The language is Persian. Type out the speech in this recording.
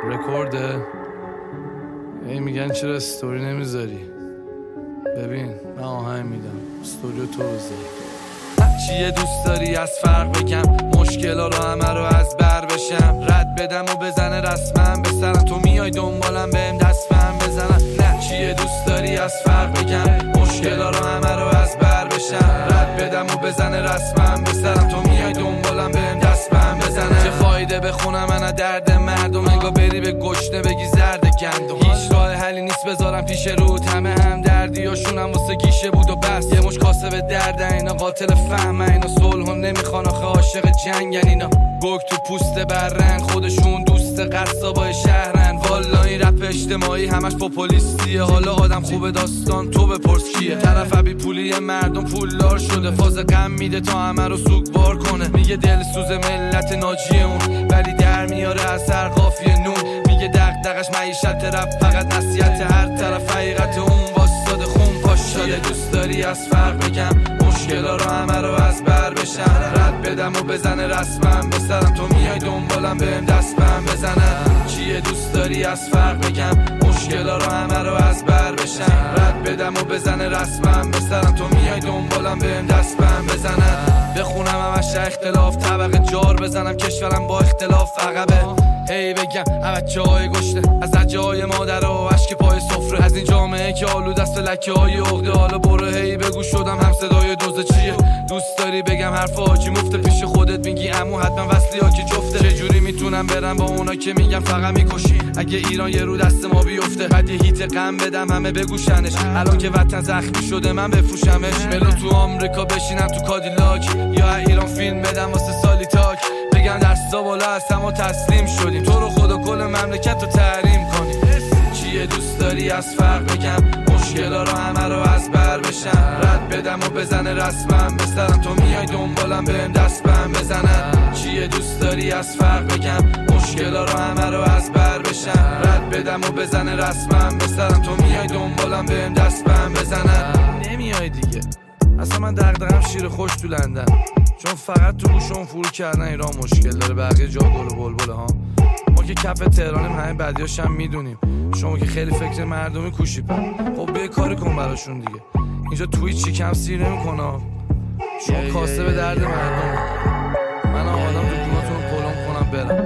رکورده؟ ای میگن چرا استوری نمیذاری؟ ببین من آهنگ میدم استوریو تو بذاری. چیه دوست داری از فرق بگم؟ مشکلا رو همه رو از بر بشم، رد بدم و بزنه رسمم به سرم، تو میای دنبالم بهم دست فهم بزنم. نه چیه دوست داری از فرق بگم؟ مشکلا رو همه رو از بر بشم، رد بدم و بزنه رسمم به سرم، تو میای دنبالم بهم دست فهم بزنم. چه فایده بخونم من درد مردم، انگار بری به گشنه بگی زرد گندم. هیچ راه حلی نیست بذارم پیش رود، همه هم دردیاشونم واسه گیشه بود و بس. یه مش کاسه به درد اینا قاتل فهم، اینا صلح هم نمیخوان آخه عاشق جنگن. اینا گرگ تو پوست برن، خودشون دوست قصابای شهرن. والا این رپ اجتماعی همش پاپولیستیه، حالا آدم خوبه داستان تو بپرس کیه. طرف بی پولی مردم پولدار شده، فاز غم میده تا همه رو سوگوار کنه. میگه دلسوز ملت ناجیه اون، ولی در میاره از هر قافیه نون. میگه دغدغش معیشت رپ فقط نصیحت، هر طرف حقیقت اون واسطاده خون پاش شده. دوست داری از فرق بگم؟ مشکلا رو همه رو از بر بشم، رد بدم و بزنه رسمم به سرم، تو میای دنبالم بهم دست بهم بزنم. چیه دوست داری از فرق بگم؟ مشکلا رو همه رو از بر بشم، رد بدم و بزنه رسمم به سرم، تو میای دنبالم بهم دست بهم بزنم. بخونم همش اختلاف، طبقه جار بزنم، کشورم با اختلاف عقبه. هی بگم همه جای گشته، از رجای مادر و اشک پای سفره، از این جامعه که آلود است لکه های عقده. حالا برو هی بگو شدم هم صدای دوزه. چیه دوست داری بگم؟ حرف حاجی مفته پیش خودت میگی عمو حتما وصلی ها که جفته. چجوری میتونم برم با اونا که میگم فقط میکشی؟ اگه ایران یه رو دست ما بیفته، بعد یه هیت غم بدم همه بگوشنش. الان که وطن زخمی شده من بفروشمش، ملو تو آمریکا بشینم تو کادیلاک، یا ایران فیلم بدم واسه سالی تاک. بگم دستا بالا هستم و تسلیم شدیم، تو رو خدا کل مملکت رو تحریم کنیم. چیه دوست داری از فرق بگم؟ مشکلا رو همه رو از بر بشم، رد بدم و بزنه رسمم به سرم، تو میای دنبالم بهم دست بهم بزنم. چیه دوست داری از فرق بگم؟ مشکلا رو همه رو از بر بشم، رد بدم و بزنه رسمم به سرم، تو میای دنبالم بهم دست بهم بزنم. نمیای دیگه اصلا من دغدغم شیر خوش تو لندن، چون فقط تو گوشم فرو کردن ایران مشکل داره، بقیه جا گل و بلبله ها. ما که کف تهرانیم، همه بدیاش هم میدونیم. شما که خیلی فکر مردمی کوشیپن، خب بیا کاری کن براشون دیگه. اینجا توییت چی کم سیر نمیکنه، شما کاسه به درد مردم. من آمادم تو جوناتون پلم کنم برم.